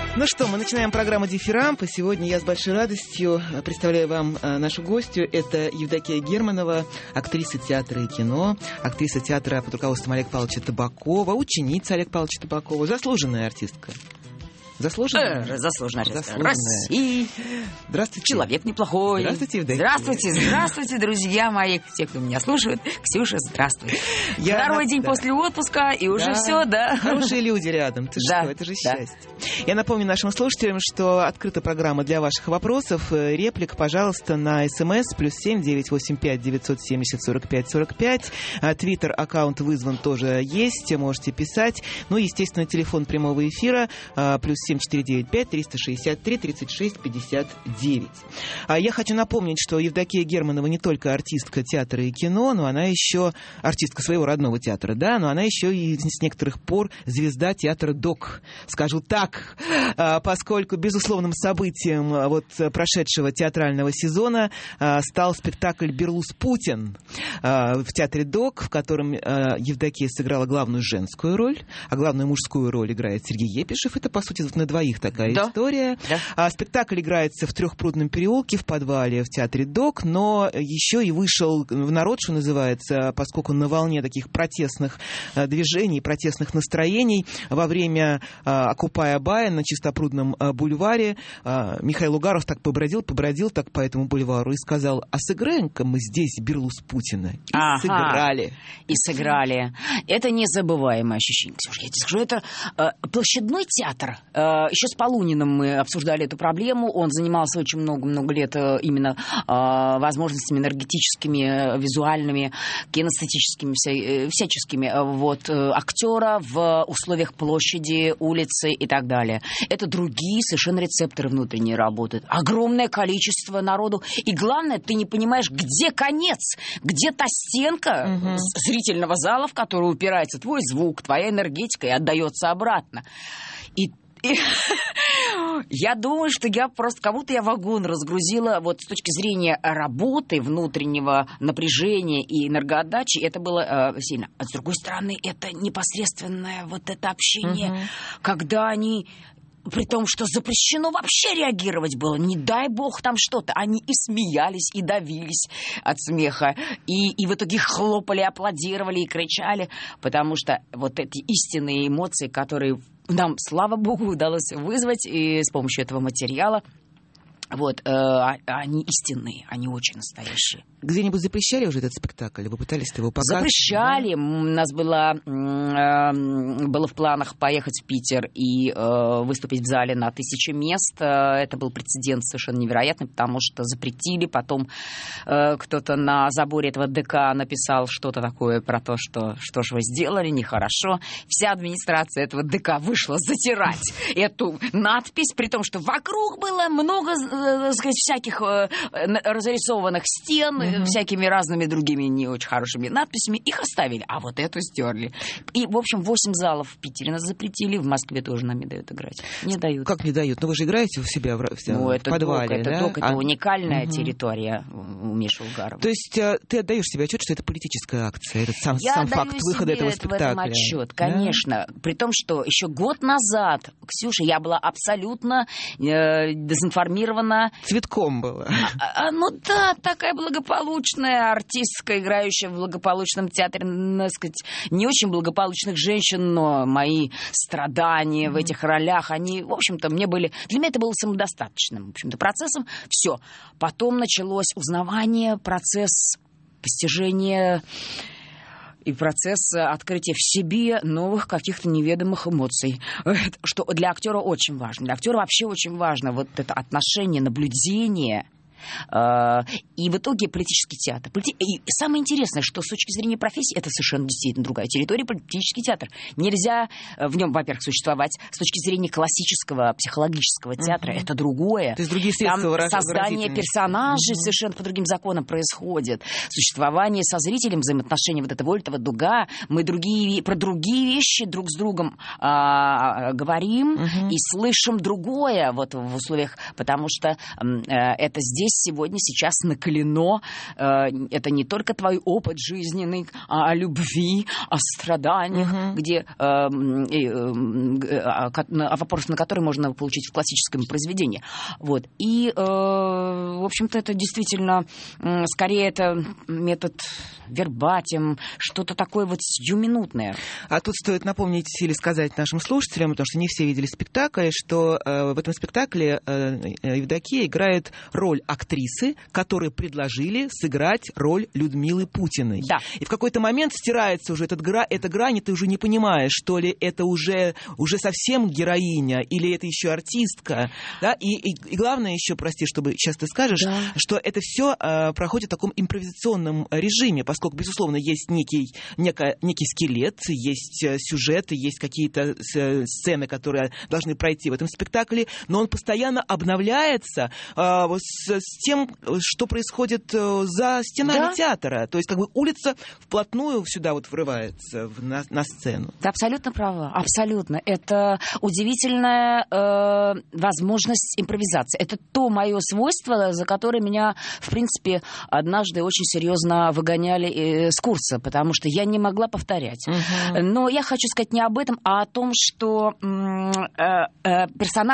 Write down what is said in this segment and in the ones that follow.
Ну что, мы начинаем программу «Дифирамп», и сегодня я с большой радостью представляю вам нашу гостью. Это Евдокия Германова, актриса театра и кино, актриса театра под руководством Олега Павловича Табакова, ученица Олега Павловича Табакова, заслуженная артистка. Заслуженная? Заслуженная артистка России. Здравствуйте. Человек неплохой. Здравствуйте, Евдокия. Здравствуйте, друзья мои, те, кто меня слушают. Ксюша, здравствуй. Второй день после отпуска, и уже все, да. Хорошие люди рядом. Ты что, это же счастье. Я напомню нашим слушателям, что открыта программа для ваших вопросов. Реплик, пожалуйста, на СМС +7 985 970 45 45. Твиттер аккаунт вызван тоже есть, можете писать. Ну, естественно, телефон прямого эфира +7 495 363 36 59. Я хочу напомнить, что Евдокия Германова не только артистка театра и кино, но она еще артистка своего родного театра, да, но она еще и с некоторых пор звезда театра ДОК. Скажу так, поскольку безусловным событием вот прошедшего театрального сезона стал спектакль «Берлус Путин» в театре ДОК, в котором Евдокия сыграла главную женскую роль, а главную мужскую роль играет Сергей Епишев. Это, по сути, на двоих такая история. Да. Спектакль играется в Трехпрудном переулке, в подвале в театре ДОК, но еще и вышел в народ, что называется, поскольку на волне таких протестных движений, протестных настроений во время «Окупая Бая» на Чистопрудном бульваре Михаил Угаров так побродил так по этому бульвару и сказал: а сыграем-ка мы здесь «Берлус Путина». И сыграли. Это незабываемое ощущение, Ксюша. Я тебе скажу, это площадной театр. Еще с Полуниным мы обсуждали эту проблему. Он занимался очень много лет именно возможностями энергетическими, визуальными, кинестетическими, всяческими актера в условиях площади, улицы и так далее. Это другие совершенно рецепторы внутренние работают. Огромное количество народу. И главное, ты не понимаешь, где конец, где та стенка зрительного зала, в которую упирается твой звук, твоя энергетика и отдается обратно. И я думаю, что я просто кому-то вагон разгрузила вот с точки зрения работы, внутреннего напряжения и энергоотдачи. Это было сильно. А с другой стороны, это непосредственное вот это общение, когда они... При том, что запрещено вообще реагировать было. Не дай бог там что-то. Они и смеялись, и давились от смеха. И в итоге хлопали, аплодировали и кричали. Потому что вот эти истинные эмоции, которые нам, слава богу, удалось вызвать и с помощью этого материала, они истинные, они очень настоящие. Где-нибудь запрещали уже этот спектакль? Вы пытались его показать? Запрещали. Да? У нас было в планах поехать в Питер и выступить в зале на 1000 мест. Это был прецедент совершенно невероятный, потому что запретили. Потом кто-то на заборе этого ДК написал что-то такое про то, что же вы сделали, нехорошо. Вся администрация этого ДК вышла затирать эту надпись, при том, что вокруг было много, так сказать, всяких разрисованных стен, всякими разными другими не очень хорошими надписями. Их оставили, а вот эту стерли. И, в общем, 8 залов в Питере нас запретили, в Москве тоже нам не дают играть. Не дают. Как не дают? Ну, вы же играете у себя в подвале, да? Это уникальная территория у Миши Угарова. То есть ты отдаешь себе отчет, что это политическая акция, этот сам факт выхода этого спектакля? Я отдаю себе в этом отчет, конечно. Да? При том, что еще год назад, Ксюша, я была абсолютно дезинформирована. Цветком была. Такая благополучная артистка, играющая в благополучном театре, так сказать, не очень благополучных женщин, но мои страдания в этих ролях, они, в общем-то, для меня это было самодостаточным, в общем-то, процессом. Все. Потом началось узнавание, процесс постижения и процесс открытия в себе новых каких-то неведомых эмоций. Что для актера очень важно. Для актера вообще очень важно вот это отношение, наблюдение. И в итоге политический театр. И самое интересное, что с точки зрения профессии это совершенно действительно другая территория, политический театр. Нельзя в нем, во-первых, существовать. С точки зрения классического психологического театра это другое. То есть другие средства. Там создание персонажей совершенно по другим законам происходит. Существование со зрителем, взаимоотношения вот это Вольтова, Дуга. Мы про другие вещи друг с другом говорим и слышим другое вот в условиях, потому что это здесь здесь сегодня, сейчас накалено. Это не только твой опыт жизненный, о любви, о страданиях, где вопрос, на который можно получить в классическом произведении. Вот. И, в общем-то, это действительно, скорее, это метод вербатим, что-то такое вот сиюминутное. А тут стоит напомнить или сказать нашим слушателям, потому что не все видели спектакль, что в этом спектакле Евдокия играет роль актрисы, которой предложили сыграть роль Людмилы Путиной. Да. И в какой-то момент стирается уже эта грань, и ты уже не понимаешь, что ли это уже совсем героиня, или это еще артистка. Да? И главное еще, прости, чтобы сейчас ты скажешь, да, что это все проходит в таком импровизационном режиме, поскольку, безусловно, есть некий скелет, есть сюжеты, есть какие-то сцены, которые должны пройти в этом спектакле, но он постоянно обновляется с тем, что происходит за стенами театра. То есть как бы улица вплотную сюда вот врывается на сцену. Ты абсолютно права, абсолютно. Это удивительная возможность импровизации. Это то мое свойство, за которое меня, в принципе, однажды очень серьезно выгоняли с курса, потому что я не могла повторять. Но я хочу сказать не об этом, а о том, что персонаж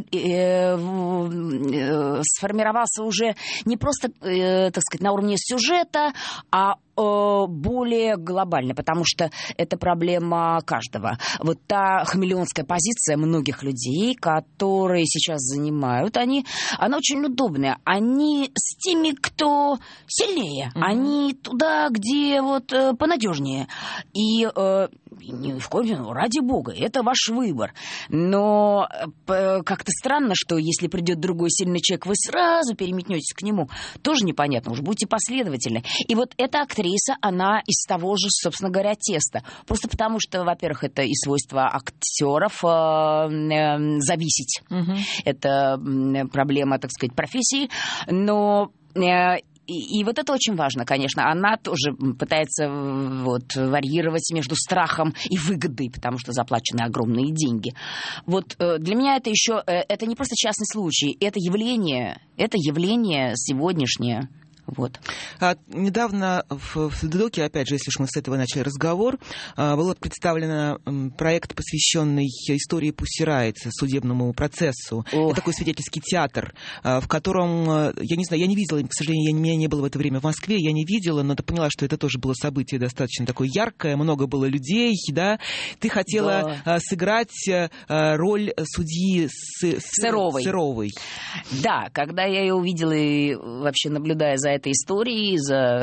сформировался уже не просто, так сказать, на уровне сюжета, а более глобально, потому что это проблема каждого. Вот та хамелеонская позиция многих людей, которые сейчас занимают, она очень удобная. Они с теми, кто сильнее. Они туда, где вот понадежнее. И ни в коем ради бога, это ваш выбор. Но как-то странно, что если придет другой сильный человек, вы сразу переметнетесь к нему. Тоже непонятно, уж будьте последовательны. И вот эта актриса, она из того же, собственно говоря, теста. Просто потому что, во-первых, это и свойство актеров зависеть. Это проблема, так сказать, профессии. Но... И вот это очень важно, конечно. Она тоже пытается варьировать между страхом и выгодой, потому что заплачены огромные деньги. Вот для меня это еще... Это не просто частный случай, это явление сегодняшнее. Вот. Недавно в ДДОКе, опять же, если уж мы с этого начали разговор, был представлен проект, посвященный истории Пусси Райтс, судебному процессу. Это такой свидетельский театр, в котором, я не знаю, я не видела, к сожалению, меня не было в это время в Москве, я не видела, но ты поняла, что это тоже было событие достаточно такое яркое, много было людей, да? Ты хотела сыграть роль судьи Сыровой. Да, когда я ее увидела и вообще наблюдая за этой историей, за,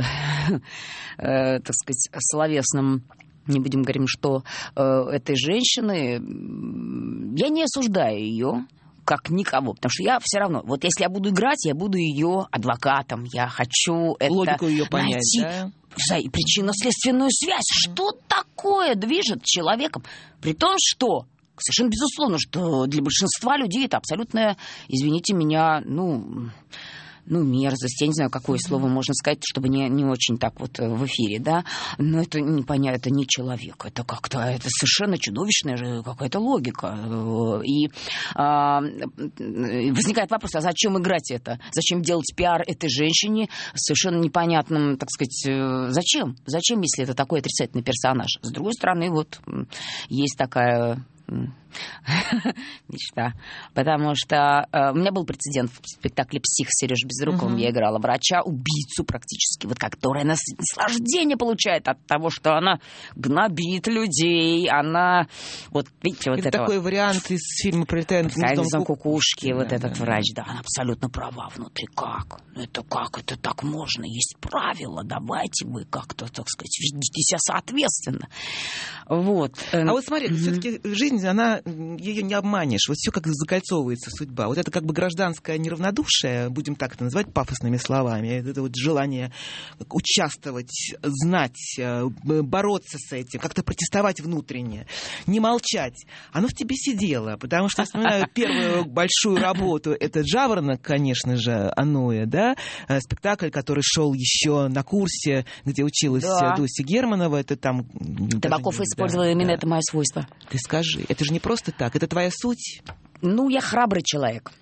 так сказать, словесным, не будем говорить, что этой женщины, я не осуждаю ее как никого, потому что я все равно, вот если я буду играть, я буду ее адвокатом, я хочу логику ее понять, найти, да? Причинно-следственную связь, что такое движет человеком, при том, что совершенно безусловно, что для большинства людей это абсолютно, извините меня, мерзость, я не знаю, какое слово можно сказать, чтобы не очень так вот в эфире, да, но это непонятно, это не человек, это как-то, это совершенно чудовищная какая-то логика. И возникает вопрос, а зачем играть это? Зачем делать пиар этой женщине совершенно непонятным, так сказать, зачем? Зачем, если это такой отрицательный персонаж? С другой стороны, вот есть такая... мечта. Потому что у меня был прецедент в спектакле «Псих» с Сережей Безруковым. Я играла врача, убийцу практически, вот, которая наслаждение получает от того, что она гнобит людей. Она, вот видите, вот это такой вариант из фильма «Пролетая над гнездом кукушки». Вот этот врач, да, она абсолютно права внутри. Как? Это так можно? Есть правила. Давайте вы как-то, так сказать, ведите себя соответственно. Вот. А вот смотри, все-таки жизнь, она, ее не обманешь. Вот все как закольцовывается судьба. Вот это как бы гражданское неравнодушие, будем так это называть пафосными словами, это вот желание участвовать, знать, бороться с этим, как-то протестовать внутренне, не молчать. Оно в тебе сидело, потому что я вспоминаю первую большую работу, это «Жаворонок», конечно же, Аноэ, да, спектакль, который шел еще на курсе, где училась Дуся Германова, это там... Табаков использовал именно это мое свойство. Ты скажи, это же не просто так, это твоя суть? Я храбрый человек.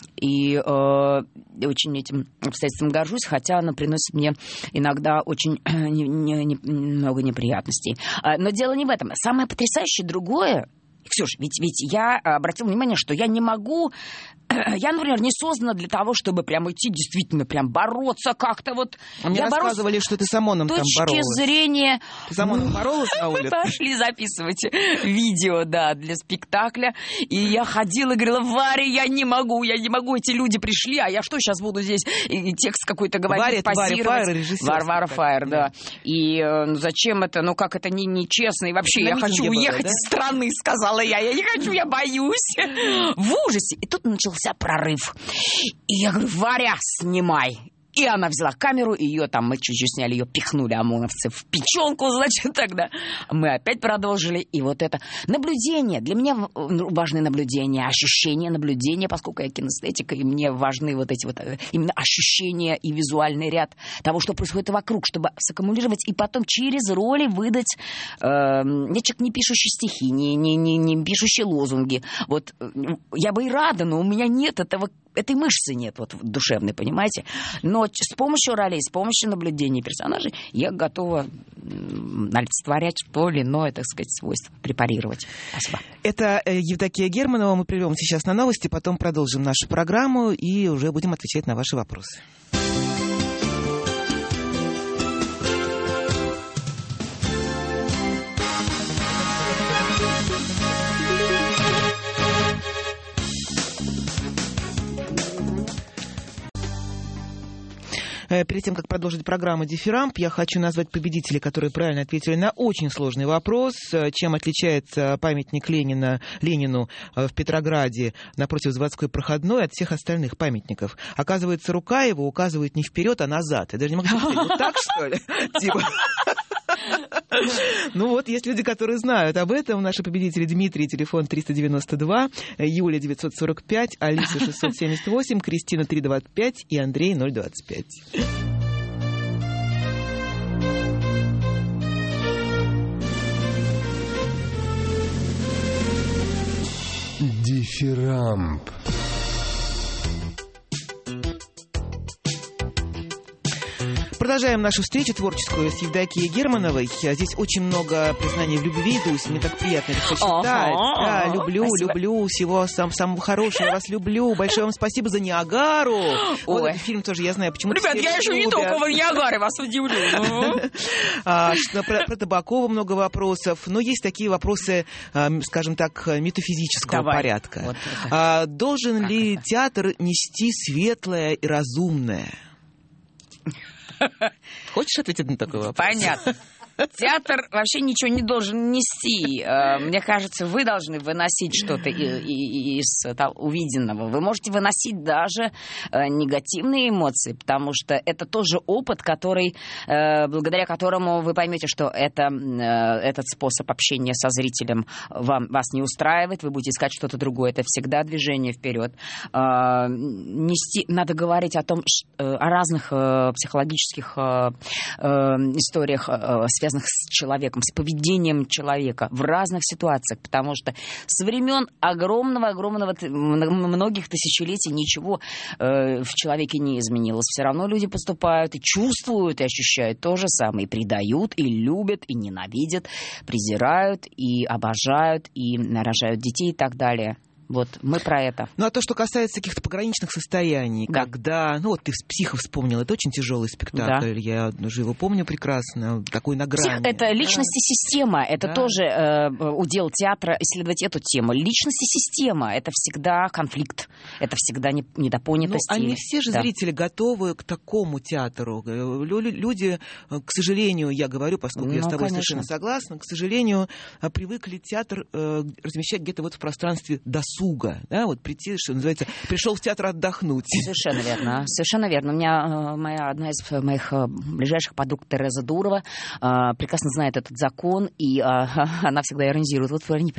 И очень этим обстоятельством горжусь, хотя она приносит мне иногда очень много неприятностей. Но дело не в этом. Самое потрясающее другое, Ксюш, ведь я обратила внимание, что я не могу... Я, например, не создана для того, чтобы прям идти, действительно, прям бороться как-то вот. Мне рассказывали, что ты с ОМОНом там боролась. С точки зрения... Ты с ОМОНом боролась на улице? Мы пошли записывать видео, да, для спектакля. И я ходила и говорила: Варя, я не могу, эти люди пришли, а я что сейчас буду здесь текст какой-то говорить, позировать? Варя Файер, режиссер. Варвара Файер, да. И зачем это, как это нечестно, и вообще я хочу уехать из страны, сказала я не хочу, я боюсь. В ужасе. И тут начался прорыв. И я говорю: Варя, снимай. И она взяла камеру, и ее там, мы чуть-чуть сняли, ее пихнули ОМОНовцы в печенку, значит, тогда. Мы опять продолжили, и вот это наблюдение. Для меня важны наблюдения, ощущения наблюдения, поскольку я кинестетика, и мне важны вот эти вот именно ощущения и визуальный ряд того, что происходит вокруг, чтобы саккумулировать и потом через роли выдать... я человек, не пишущий стихи, не пишущий лозунги. Вот я бы и рада, но у меня нет этой мышцы нет, вот душевной, понимаете? Но с помощью ролей, с помощью наблюдений персонажей я готова олицетворять то или иное, так сказать, свойство, препарировать. Спасибо. Это Евдокия Германова. Мы прервем сейчас на новости, потом продолжим нашу программу и уже будем отвечать на ваши вопросы. Перед тем, как продолжить программу «Дифирамб», я хочу назвать победителей, которые правильно ответили на очень сложный вопрос. Чем отличается памятник Ленину в Петрограде напротив заводской проходной от всех остальных памятников? Оказывается, рука его указывает не вперед, а назад. Я даже не могу сказать, вот так, что ли? Типа... Ну вот, есть люди, которые знают об этом. Наши победители: Дмитрий, телефон 392, Юля 945, Алиса 678, Кристина 325 и Андрей 025. Дифирамб. Продолжаем нашу встречу творческую с Евдокией Германовой. Здесь очень много признаний в любви, Дусь. Мне так приятно это почитать. Да, люблю. Всего самого хорошего. Я вас люблю. Большое вам спасибо за Ниагару. Вот этот фильм тоже, я знаю, почему. Ребят, я еще не только в Ниагаре вас удивлю. Про Табакова много вопросов. Но есть такие вопросы, скажем так, метафизического порядка. Должен ли театр нести светлое и разумное? Хочешь ответить на такой вопрос? Понятно. Театр вообще ничего не должен нести. Мне кажется, вы должны выносить что-то из увиденного. Вы можете выносить даже негативные эмоции, потому что это тоже опыт, благодаря которому вы поймете, что этот способ общения со зрителем вас не устраивает, вы будете искать что-то другое. Это всегда движение вперед. Надо говорить о разных психологических историях, связанных с человеком, с поведением человека в разных ситуациях, потому что со времен огромного многих тысячелетий ничего в человеке не изменилось. Все равно люди поступают и чувствуют, и ощущают то же самое, и предают, и любят, и ненавидят, презирают, и обожают, и рожают детей и так далее. Вот, мы про это. Ну, а то, что касается каких-то пограничных состояний, да. Когда... Ну, вот ты «Психа» вспомнил, это очень тяжелый спектакль, да. Я уже его помню прекрасно, такой на грани. «Псих» — это личность и система, это тоже удел театра исследовать эту тему. Личность и система — это всегда конфликт, это всегда недопонятость. Ну, а не все же зрители готовы к такому театру. Люди, к сожалению, я говорю, поскольку я с тобой совершенно согласна, к сожалению, привыкли театр размещать где-то вот в пространстве досуга. Да, вот прийти, что называется, пришел в театр отдохнуть. Совершенно верно, совершенно верно. У меня одна из моих ближайших подруг, Тереза Дурова, прекрасно знает этот закон, и она всегда иронизирует. Вот вы не приходите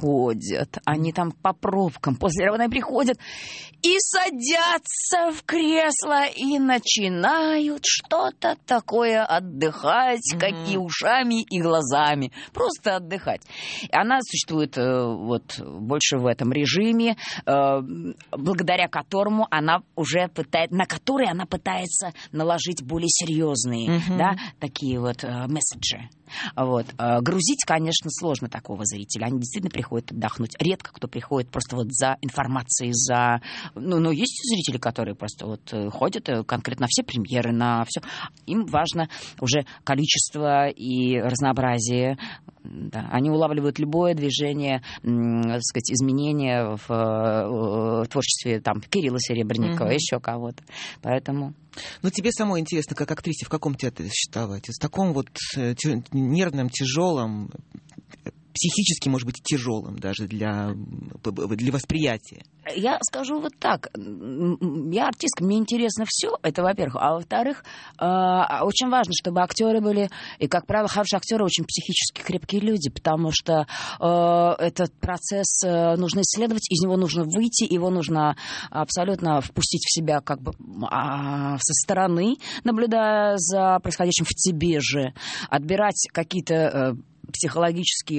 приходят, они там по пробкам после работы приходят и садятся в кресло и начинают что-то такое отдыхать, какие ушами и глазами. Просто отдыхать. Она существует вот больше в этом режиме, благодаря которому она уже на который она пытается наложить более серьезные, да, такие вот месседжи. Вот. Грузить, конечно, сложно такого зрителя. Они действительно приходят отдохнуть. Редко кто приходит просто вот за информацией, за... Ну, есть зрители, которые просто вот ходят конкретно на все премьеры, на все. Им важно уже количество и разнообразие. Да. Они улавливают любое движение, так сказать, изменения в творчестве там, Кирилла Серебренникова, еще кого-то. Поэтому... Но тебе самой интересно, как актрисе, в каком театре существовать? В таком вот нервном, тяжелом, психически, может быть, тяжелым даже для восприятия? Я скажу вот так. Я артистка, мне интересно все, это во-первых. А во-вторых, очень важно, чтобы актеры были, и, как правило, хорошие актеры очень психически крепкие люди, потому что этот процесс нужно исследовать, из него нужно выйти, его нужно абсолютно впустить в себя как бы со стороны, наблюдая за происходящим в тебе же, отбирать какие-то психологические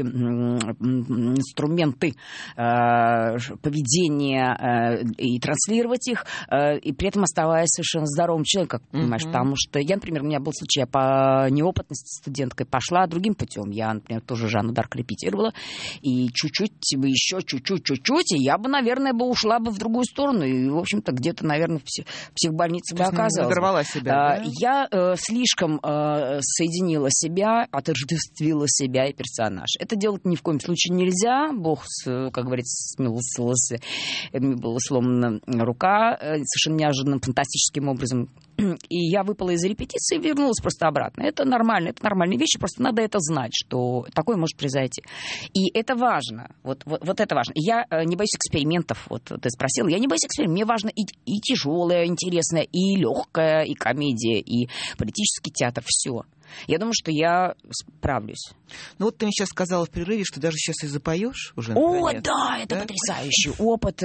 инструменты поведения и транслировать их, и при этом оставаясь совершенно здоровым человеком, как понимаешь, потому что я, например, у меня был случай, я по неопытности студенткой пошла другим путем. Я, например, тоже Жанну Дарк репетировала, и еще чуть-чуть, и я бы, наверное, ушла бы в другую сторону, и, в общем-то, где-то, наверное, в психбольнице бы оказалась. Надорвала себя, да? Я слишком соединила себя, отождествила себя и персонаж. Это делать ни в коем случае нельзя. Бог, как говорится, смилостивился. Мне была сломана рука совершенно неожиданным, фантастическим образом. И я выпала из репетиции и вернулась просто обратно. Это нормально, это нормальные вещи, просто надо это знать, что такое может произойти. И это важно. Вот это важно. Я не боюсь экспериментов. Вот ты спросил. Я не боюсь экспериментов. Мне важно и тяжелое, интересное, и легкое, и комедия, и политический театр. Все. Я думаю, что я справлюсь. Ну вот ты мне сейчас сказала в перерыве, что даже сейчас и запоешь уже. О, да, это потрясающий опыт.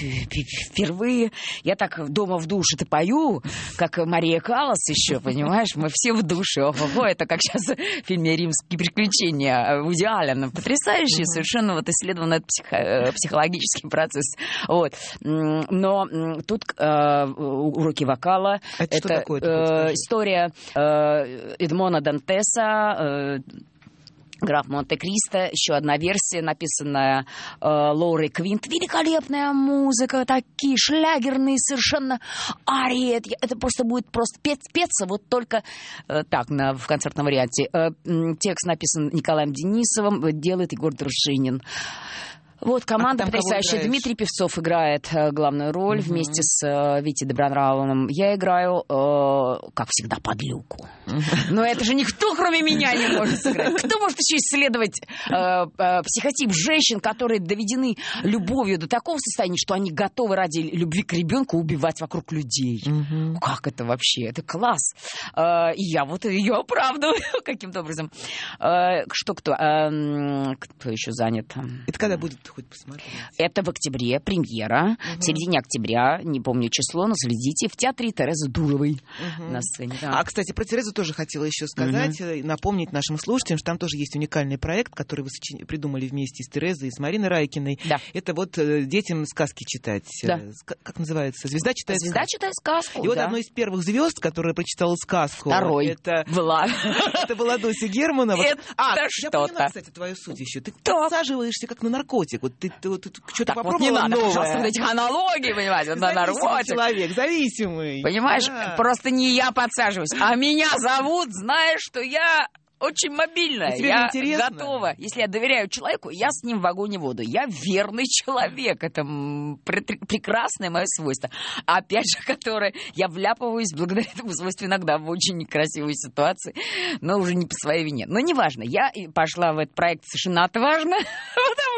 Впервые я так дома в душе-то пою, как Мария Каллас еще, понимаешь? Мы все в душе. Ого, это как сейчас в фильме «Римские приключения» Вуди Аллена. Потрясающий, совершенно вот исследован этот психологический процесс. Вот. Но тут уроки вокала. Это что такое? История Эдмона Дантеса, «Граф Монте-Кристо», еще одна версия, написанная Лорой Квинт. Великолепная музыка, такие шлягерные совершенно арии. Это просто будет петься вот только так, в концертном варианте. Текст написан Николаем Денисовым, делает Егор Дружинин. Вот команда потрясающая. Дмитрий Певцов играет главную роль вместе с Витей Добронравовым. Я играю, как всегда, подлюку. Но это же никто, кроме меня, не может сыграть. Кто может еще исследовать психотип женщин, которые доведены любовью до такого состояния, что они готовы ради любви к ребенку убивать вокруг людей? Как это вообще? Это класс. И я вот ее оправдываю каким-то образом. Кто еще занят? Это когда будет? Хоть посмотреть. Это в октябре, премьера. В середине октября, не помню число, но следите, в театре Терезы Дуровой на сцене. Да. А, кстати, про Терезу тоже хотела еще сказать, напомнить нашим слушателям, что там тоже есть уникальный проект, который вы придумали вместе с Терезой и с Мариной Райкиной. Да. Это вот детям сказки читать. Да. Как называется? «Звезда читает сказку». «Звезда читает сказку», и вот одной из первых звезд, которая прочитала сказку. Второй это была. Это была Дуся Германова. Это что-то. Я поняла, кстати, твою суть еще. Ты подсаживаешься как на наркотик. Вот ты что-то попробовала вот не надо, новое. пожалуйста, этих аналогий, понимаете, на наркотик. Человек, зависимый. Понимаешь, просто не я подсаживаюсь, а меня зовут, зная, что я очень мобильная. Я готова. Если я доверяю человеку, я с ним в огонь и воду. Я верный человек. Это прекрасное мое свойство. Опять же, которое я вляпываюсь благодаря этому свойству иногда в очень некрасивые ситуации, но уже не по своей вине. Но неважно. Я пошла в этот проект совершенно отважно, потому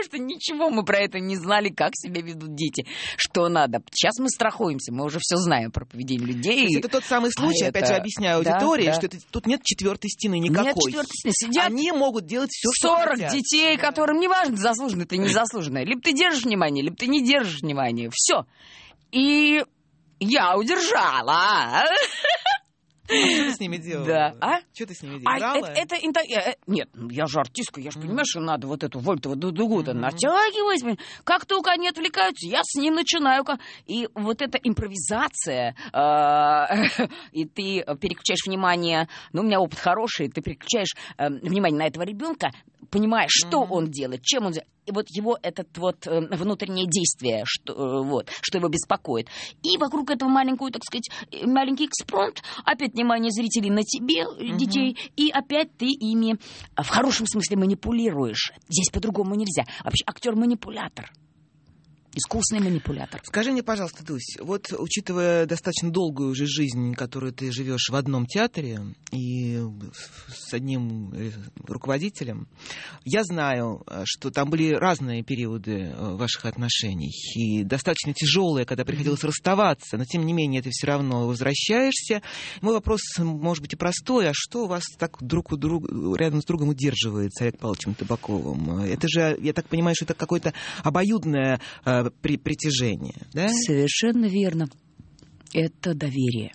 потому что ничего мы про это не знали, как себя ведут дети, что надо. Сейчас мы страхуемся, мы уже все знаем про поведение людей. Это тот самый случай, опять же, объясняю аудитории, что тут нет четвертой стены никакой. Нет четвертой стены. Сидят они могут делать все, что хотят. 40 детей, которым не важно, заслуженно ты, незаслуженно. Либо ты держишь внимание, либо ты не держишь внимание. Все. И я удержала. Что ты с ними делала? Да. Что ты с ними делала? Нет, я же артистка, я же понимаю, что надо вот эту вольтову дугу-то натягивать. Как только они отвлекаются, я с ним начинаю. И вот эта импровизация, и ты переключаешь внимание, у меня опыт хороший, ты переключаешь внимание на этого ребенка, понимаешь, что он делает, чем он делает. И вот его этот вот внутреннее действие, что его беспокоит. И вокруг этого маленький экспромт, опять внимание зрителей на тебе, детей, и опять ты ими в хорошем смысле манипулируешь. Здесь по-другому нельзя. Вообще актер-манипулятор. Искусный манипулятор. Скажи мне, пожалуйста, Дусь, вот учитывая достаточно долгую уже жизнь, которую ты живешь в одном театре и с одним руководителем, я знаю, что там были разные периоды ваших отношений и достаточно тяжелые, когда приходилось расставаться, но тем не менее ты все равно возвращаешься. Мой вопрос, может быть, и простой, а что вас так друг у друга рядом с другом удерживает с Олегом Павловичем Табаковым? Это же, я так понимаю, что это какое-то обоюдное притяжение, да? Совершенно верно. Это доверие.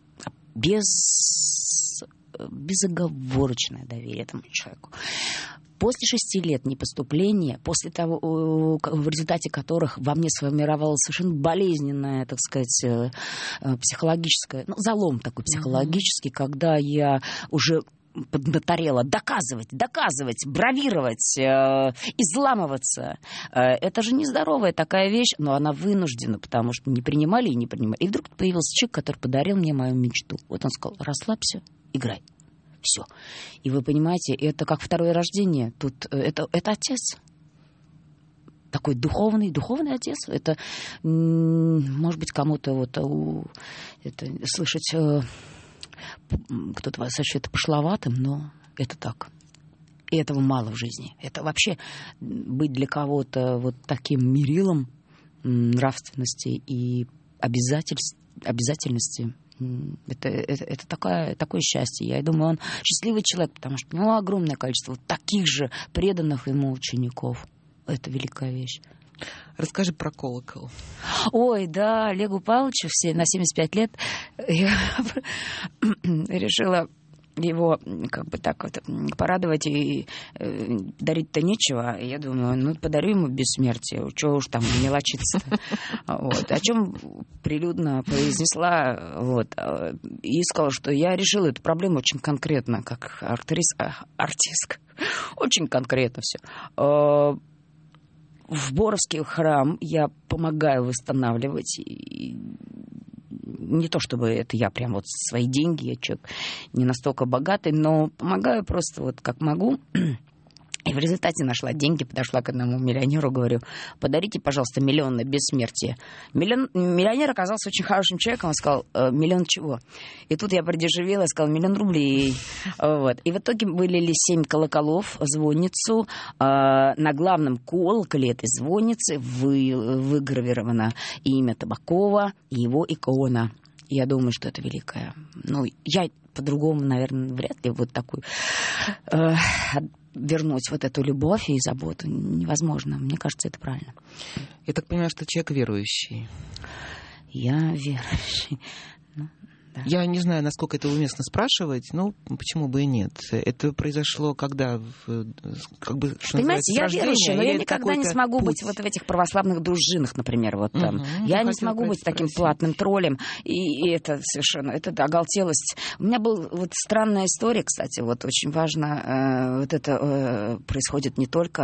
Безоговорочное доверие этому человеку. После 6 лет непоступления, после того, в результате которых во мне сформировалась совершенно болезненная, так сказать, психологическая, залом такой психологический, когда я уже поднаторела доказывать, бравировать, изламываться. Это же нездоровая такая вещь, но она вынуждена, потому что не принимали. И вдруг появился человек, который подарил мне мою мечту. Вот он сказал: расслабься, играй. Все. И вы понимаете, это как второе рождение. Тут это отец. Такой духовный отец. Это, может быть, кому-то слышать... Кто-то вас сочтет пошловатым, но это так. И этого мало в жизни. Это вообще быть для кого-то вот таким мерилом нравственности и обязательности. Это такое счастье. Я думаю, он счастливый человек, потому что у него огромное количество вот таких же преданных ему учеников. Это великая вещь. Расскажи про колокол. Ой, да, Олегу Павловичу на 75 лет я решила его как бы так вот порадовать, и дарить-то нечего. Я думаю, подарю ему бессмертие. Чего уж там мелочиться-то. О чем прилюдно произнесла. И сказала, что я решила эту проблему очень конкретно, как артистка. Очень конкретно все. В Боровский храм я помогаю восстанавливать. И не то чтобы это я прям вот свои деньги, я человек не настолько богатый, но помогаю просто вот как могу. И в результате нашла деньги, подошла к одному миллионеру, говорю: подарите, пожалуйста, 1 миллион на бессмертие. Миллионер оказался очень хорошим человеком, он сказал: 1 миллион чего? И тут я продешевела и сказала: 1 миллион рублей. И в итоге вылили 7 колоколов в звонницу. На главном колоколе этой звонницы выгравировано имя Табакова и его икона. Я думаю, что это великое. Я по-другому, наверное, вряд ли вот такую... вернуть вот эту любовь и заботу невозможно. Мне кажется, это правильно. Я так понимаю, что человек верующий. Я верующий. Да. Я не знаю, насколько это уместно спрашивать, но почему бы и нет. Это произошло когда? Понимаете, я верующая, но я никогда не смогу быть вот в этих православных дружинах, например. Я не смогу быть таким платным троллем. И это совершенно, это оголтелость. У меня была странная история, кстати, очень важно. Это происходит не только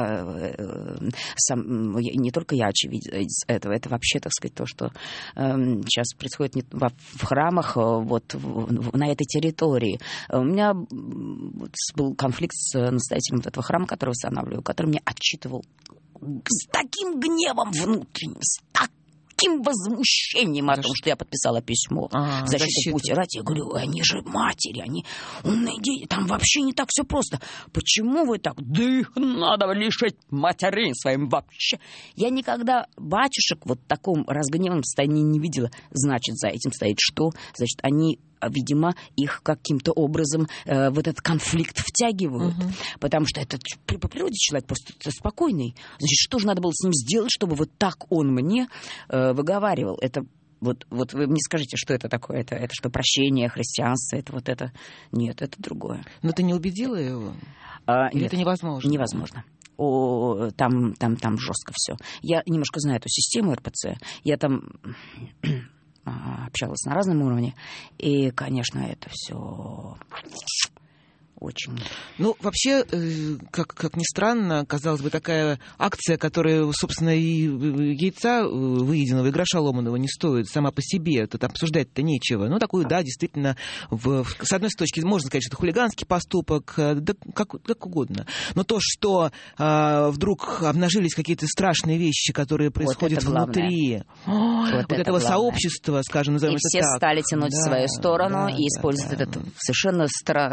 я очевидец этого. Это вообще, так сказать, то, что сейчас происходит в храмах, на этой территории. У меня был конфликт с настоятелем этого храма, который восстанавливаю, который мне отчитывал с таким гневом внутренним, с таким возмущением о том, что я подписала письмо в защиту Путина. Я говорю, они же матери, они умные дети, там вообще не так все просто. Почему вы так? Да их надо лишить матерей своим вообще. Я никогда батюшек вот в таком разгневанном состоянии не видела. Значит, за этим стоит что? Значит, они, видимо, их каким-то образом в этот конфликт втягивают. Потому что это по природе человек просто спокойный. Значит, что же надо было с ним сделать, чтобы вот так он мне выговаривал? Это вот вы мне скажите, что это такое? Это что, прощение, христианство? Это вот это? Нет, это другое. Но ты не убедила его? Или нет, это невозможно? Невозможно. Там жестко все. Я немножко знаю эту систему РПЦ. Я там общалась на разном уровне. И, конечно, это все очень... Ну, вообще, как ни странно, казалось бы, такая акция, которая, собственно, и яйца выеденного, и гроша ломаного не стоит сама по себе. Тут обсуждать-то нечего. Ну, такую, да, действительно, с одной точки можно сказать, что это хулиганский поступок, да, как угодно. Но то, что вдруг обнажились какие-то страшные вещи, которые происходят внутри вот этого сообщества, скажем, назовем это так. И все стали тянуть в свою сторону и использовать этот совершенно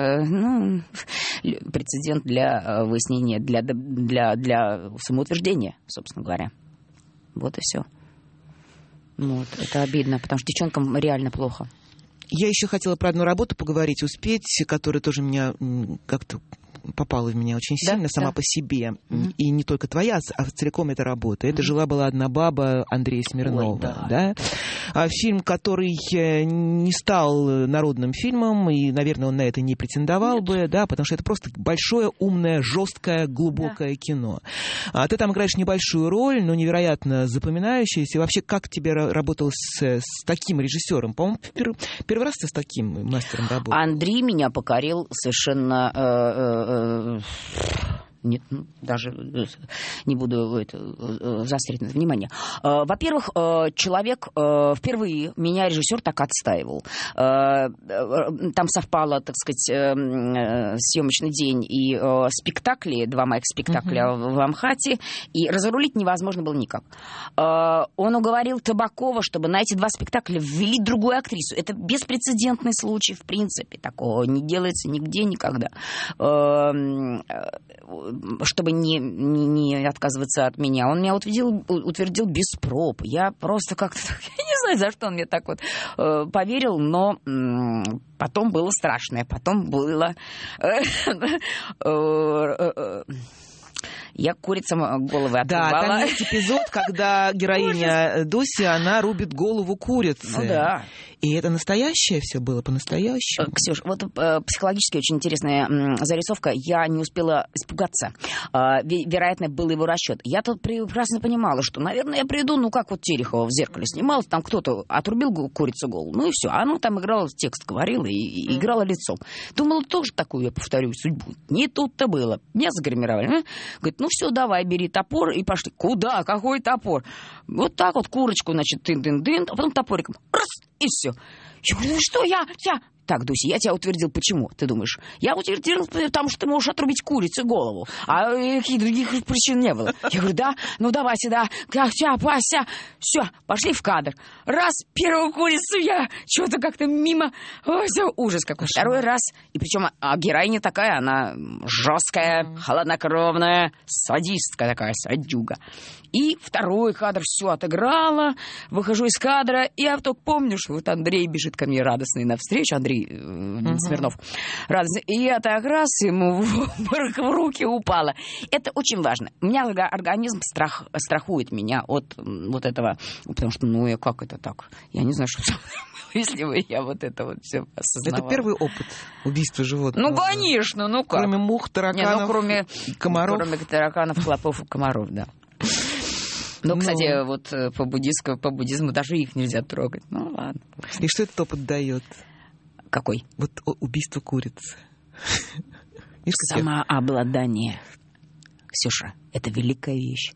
прецедент для выяснения, для самоутверждения, собственно говоря. Вот и все. Вот, это обидно, потому что девчонкам реально плохо. Я еще хотела про одну работу поговорить, успеть, которая тоже меня как-то попала в меня очень сильно, сама по себе. И не только твоя, а целиком эта работа. Это «Жила-была одна баба» Андрея Смирнова. Да? Фильм, который не стал народным фильмом, и, наверное, он на это не претендовал бы, да, потому что это просто большое, умное, жесткое, глубокое кино. А ты там играешь небольшую роль, но невероятно запоминающуюся. И вообще, как тебе работал с таким режиссером? По-моему, первый раз ты с таким мастером работал. Андрей меня покорил совершенно... Нет, даже не буду заострять на это внимание. Во-первых, человек впервые меня режиссер так отстаивал. Там совпало, так сказать, съемочный день и спектакли, 2 моих спектакля в Амхате, и разрулить невозможно было никак. Он уговорил Табакова, чтобы на эти 2 спектакля ввели другую актрису. Это беспрецедентный случай, в принципе. Такого не делается нигде, никогда. Чтобы не отказываться от меня. Он меня утвердил без проб. Я просто как-то... Я не знаю, за что он мне так вот поверил, но потом было страшное. Потом было... Я курицам головы отрубала. Да, там есть эпизод, когда героиня Дуся, она рубит голову курицы. Ну да. И это настоящее все было, по-настоящему? Ксюш, вот психологически очень интересная зарисовка. Я не успела испугаться. Вероятно, был его расчет. Я тут прекрасно понимала, что, наверное, я приду, ну, как вот Терехова в «Зеркале» снималась, там кто-то отрубил курицу голову, ну и все. А она там играла, текст говорила и играла лицом. Думала, тоже такую, я повторю, судьбу. Не тут-то было. Меня загримировали. Говорит, ну все, давай, бери топор и пошли. Куда? Какой топор? Вот так вот курочку, значит, тын-тын-тын, а потом топориком раз, и все. Я говорю, ну что я? Так, Дуся, я тебя утвердил. Почему, ты думаешь? Я утвердил, потому что ты можешь отрубить курице голову. А каких других причин не было. Я говорю, да? Ну, давай сюда. Пася. Все, пошли в кадр. Раз, первую курицу я что-то как-то мимо. Ой, ужас какой. Второй раз. И причем героиня такая, она жесткая, холоднокровная, садистка такая, садюга. И второй кадр все отыграла. Выхожу из кадра, и я только помню, что вот Андрей бежит ко мне радостный навстречу. Андрей Смирнов. Радостный. И я так раз ему в руки упала. Это очень важно. У меня организм страхует меня от вот этого. Потому что, ну, как это так? Я не знаю, что со мной было, если бы я вот это вот все осознавала. Это первый опыт убийства животных. Ну, конечно, ну как? Кроме мух, тараканов, кроме комаров. Кроме тараканов, клопов и комаров, да. Но, кстати, вот по буддизму даже их нельзя трогать. Ну, ладно. И что этот опыт дает? Какой? Вот убийство курицы. Самообладание. Ксюша, это великая вещь.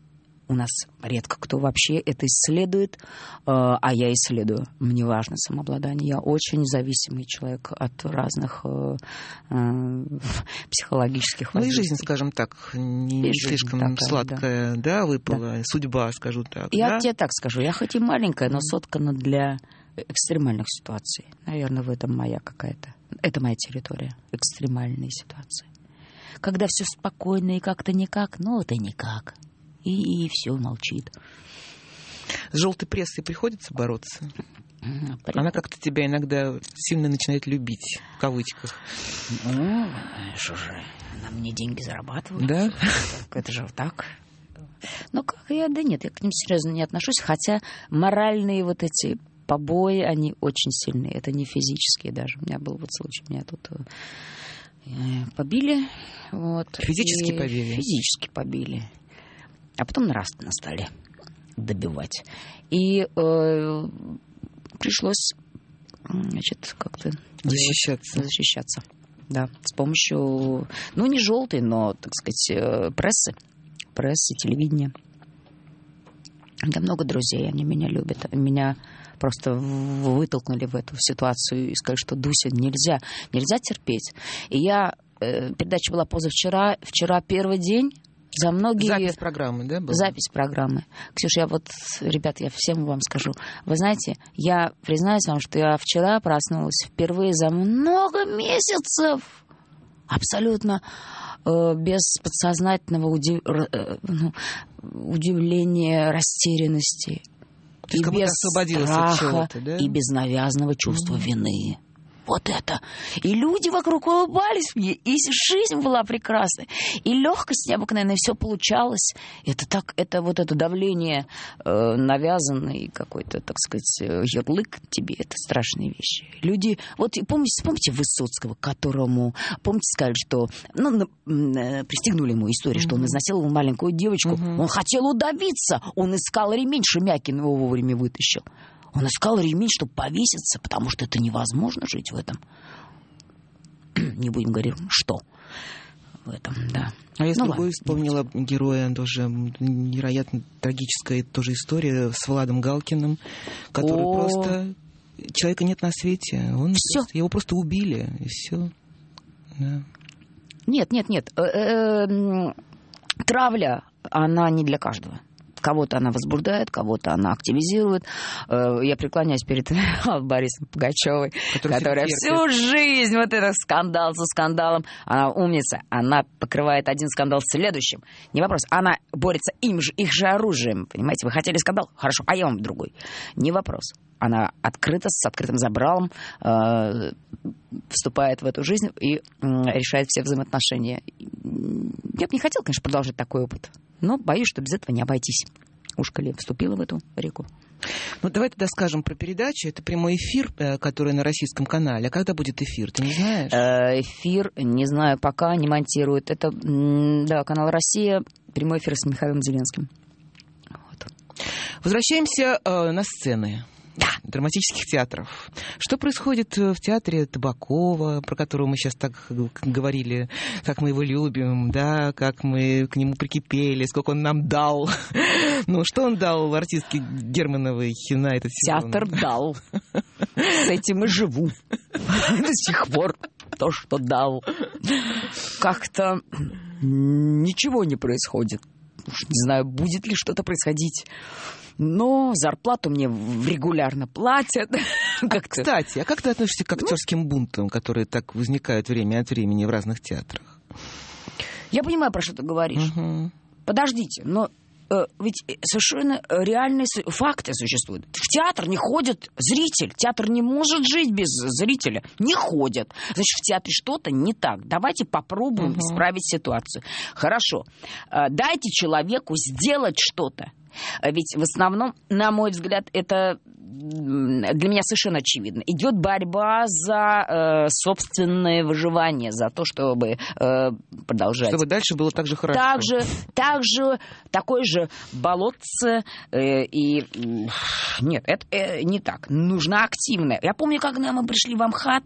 У нас редко кто вообще это исследует, а я исследую. Мне важно самообладание. Я очень зависимый человек от разных психологических воздействий. Ну и жизнь, скажем так, не слишком такая, сладкая, да, выпала, да. Судьба, скажу так. Я да? тебе так скажу, я хоть и маленькая, но соткана для экстремальных ситуаций. Наверное, в этом моя какая-то... Это моя территория, экстремальные ситуации. Когда все спокойно и как-то никак, ну это никак. И все молчит. С желтой прессой приходится бороться? Она как-то тебя иногда сильно начинает любить, в кавычках. Ну, что же, она мне деньги зарабатывает. Да? Это же так. Ну, как я, да нет, я к ним серьезно не отношусь, хотя моральные вот эти побои, они очень сильные. Это не физические даже. У меня был вот случай, меня тут побили. Вот, физически побили? Физически побили. А потом нравственно стали добивать. И пришлось, значит, как-то защищаться. Да, с помощью, ну, не желтой, но, так сказать, прессы, телевидения. Да, много друзей, они меня любят. Меня просто вытолкнули в эту ситуацию и сказали, что, Дуся, нельзя терпеть. И передача была позавчера, вчера первый день. За многие... Запись программы, да, была? Запись программы. Ксюша, ребят, я всем вам скажу. Вы знаете, я признаюсь вам, что я вчера проснулась впервые за много месяцев. Абсолютно без подсознательного удивления, растерянности. И без страха, да? И без навязанного чувства вины. Вот это. И люди вокруг улыбались мне, и жизнь была прекрасной, и легкость необыкновенная, все получалось. Это вот это давление навязанный какой-то, так сказать, ярлык тебе, это страшные вещи. Люди, вот помните Высоцкого, которому, помните, сказали, что, пристегнули ему историю, что он изнасиловал маленькую девочку, он хотел удавиться, он искал ремень, Шемякин его вовремя вытащил. Он искал ремень, чтобы повеситься, потому что это невозможно жить в этом. Не будем говорить, что в этом, да. А я с другой вспомнила героя, тоже невероятно трагическая тоже история с Владом Галкиным, который просто... Человека нет на свете. Его просто убили, и все. Да. Нет. Травля, она не для каждого. Кого-то она возбуждает, кого-то она активизирует. Я преклоняюсь перед Борисом Пугачевой, которая всю жизнь вот этот скандал за скандалом. Она умница. Она покрывает один скандал следующим. Не вопрос. Она борется их же оружием. Понимаете, вы хотели скандал? Хорошо, а я вам другой. Не вопрос. Она открыта, с открытым забралом вступает в эту жизнь и решает все взаимоотношения. Я бы не хотела, конечно, продолжить такой опыт. Но боюсь, что без этого не обойтись. Ушко ли вступила в эту реку. Ну, давай тогда скажем про передачу. Это прямой эфир, который на российском канале. А когда будет эфир, ты не знаешь? Эфир, не знаю, пока не монтируют. Это, да, канал «Россия», прямой эфир с Михаилом Зеленским. Вот. Возвращаемся на сцены. Драматических театров. Что происходит в театре Табакова, про которого мы сейчас так говорили, как мы его любим, да, как мы к нему прикипели, сколько он нам дал. Ну, что он дал артистке Германовой на этот сезон? Театр дал. С этим и живу. До сих пор то, что дал. Как-то ничего не происходит. Не знаю, будет ли что-то происходить. Но зарплату мне регулярно платят. Кстати, а как ты относишься к актерским бунтам, которые так возникают время от времени в разных театрах? Я понимаю, про что ты говоришь. Подождите, но ведь совершенно реальные факты существуют. В театр не ходит зритель. Театр не может жить без зрителя. Не ходят. Значит, в театре что-то не так. Давайте попробуем исправить ситуацию. Хорошо. Дайте человеку сделать что-то. Ведь в основном, на мой взгляд, это для меня совершенно очевидно. Идет борьба за собственное выживание, за то, чтобы продолжать. Чтобы дальше было так же хорошо. Такое же болотце. Нет, это не так. Нужна активная. Я помню, когда мы пришли в МХАТ,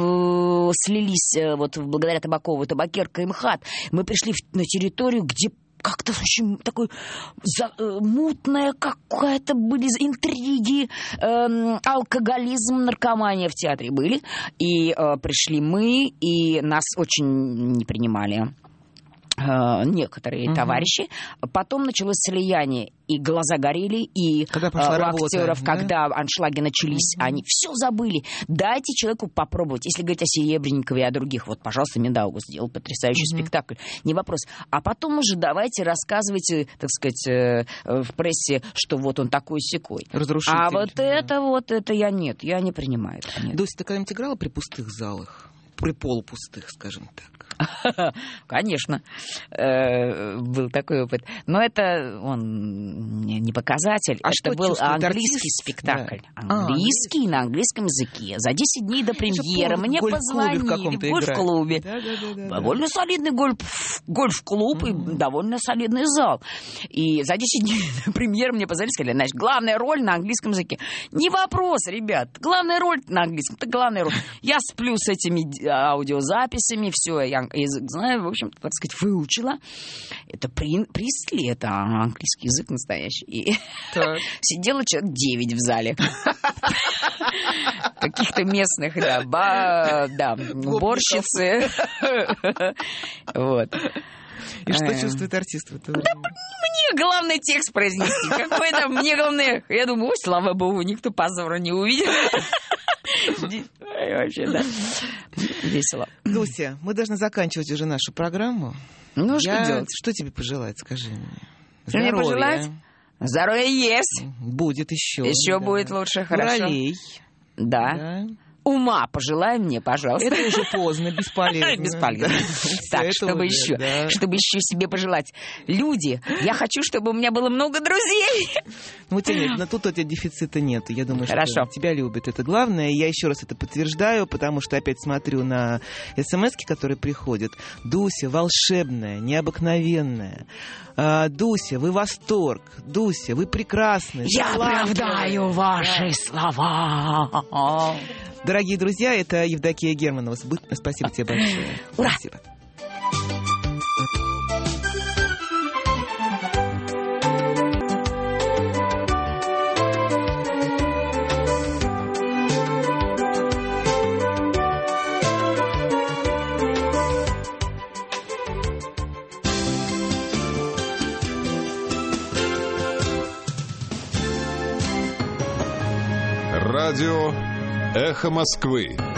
слились вот благодаря Табакову, табакерка и МХАТ, мы пришли на территорию, где как-то очень такой мутная какая-то, были интриги, алкоголизм, наркомания в театре были. И пришли мы, и нас очень не принимали некоторые товарищи. Потом началось слияние, и глаза горели, и когда у актеров, когда аншлаги начались, они все забыли. Дайте человеку попробовать. Если говорить о Серебренникове и о других, вот, пожалуйста, Миндаугас сделал потрясающий спектакль. Не вопрос. А потом уже давайте рассказывайте, так сказать, в прессе, что вот он такой-сякой. Разрушитель. А вот это я не принимаю. Дуся, ты когда-нибудь играла при пустых залах? При полупустых, скажем так. Конечно, был такой опыт. Но это он не показатель. Это был английский спектакль. Английский на английском языке. За 10 дней до премьеры мне позвонили в гольф-клубе. Довольно солидный гольф-клуб и довольно солидный зал. И за 10 дней до премьеры мне позвонили, сказали, значит, главная роль на английском языке. Не вопрос, ребят. Главная роль на английском. Это главная роль. Я сплю с этими аудиозаписями, все, я язык знаю, в общем, так сказать, выучила. Это Пристли, это английский язык настоящий. И сидело человек 9 в зале. Каких-то местных, уборщицы. Вот. И что чувствует артист в это время? Мне главное текст произнести. Какой там, мне главное... Я думаю, слава богу, никто позора не увидит. Вообще, да. Весело. Дуся, мы должны заканчивать уже нашу программу. Ну, что делать? Что тебе пожелать, скажи мне? Что мне пожелать? Здоровья есть. Будет еще. Еще будет лучше, хорошо. Ролей. Да. Ума пожелай мне, пожалуйста. Это уже поздно, бесполезно. Бесполезно. Так, чтобы еще себе пожелать. Люди, я хочу, чтобы у меня было много друзей. Ну, у тебя нет, тут у тебя дефицита нет. Я думаю, что тебя любят. Это главное. Я еще раз это подтверждаю, потому что опять смотрю на смс-ки, которые приходят. Дуся волшебная, необыкновенная. Дуся, вы восторг. Дуся, вы прекрасны. Я оправдаю ваши слова. Дорогие друзья, это Евдокия Германова. Спасибо тебе большое. Ура! Спасибо. Радио «Эхо Москвы».